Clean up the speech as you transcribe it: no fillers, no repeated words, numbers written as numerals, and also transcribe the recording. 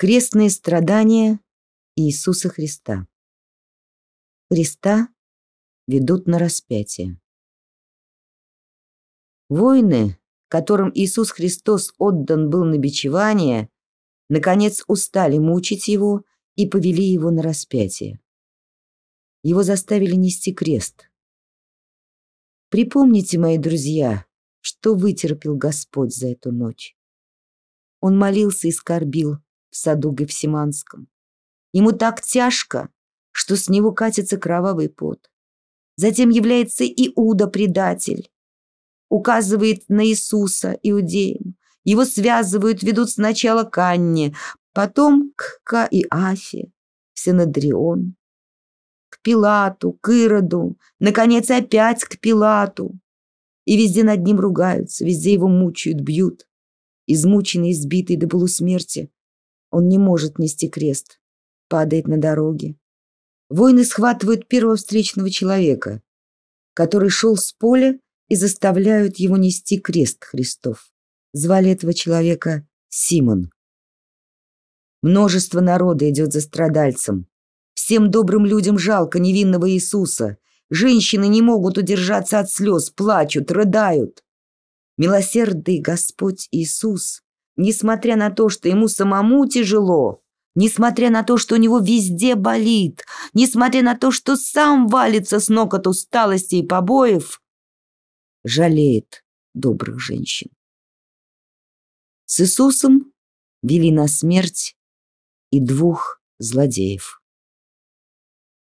Крестные страдания Иисуса Христа. Христа ведут на распятие. Воины, которым Иисус Христос отдан был на бичевание, наконец устали мучить его и повели его на распятие. Его заставили нести крест. Припомните, мои друзья, что вытерпел Господь за эту ночь. Он молился и скорбил в саду Гефсиманском. Ему так тяжко, что с него катится кровавый пот. Затем является Иуда, предатель, указывает на Иисуса иудеям. Его связывают, ведут сначала к Анне, потом к Каиафе, в Синедрион, к Пилату, к Ироду, наконец опять к Пилату. И везде над ним ругаются, везде его мучают, бьют. Измученный, избитый до полусмерти, он не может нести крест, падает на дороге. Воины схватывают первого встречного человека, который шел с поля, и заставляют его нести крест Христов. Звали этого человека Симон. Множество народа идет за страдальцем. Всем добрым людям жалко невинного Иисуса. Женщины не могут удержаться от слез, плачут, рыдают. Милосердный Господь Иисус, несмотря на то, что ему самому тяжело, несмотря на то, что у него везде болит, несмотря на то, что сам валится с ног от усталости и побоев, жалеет добрых женщин. С Иисусом вели на смерть и двух злодеев.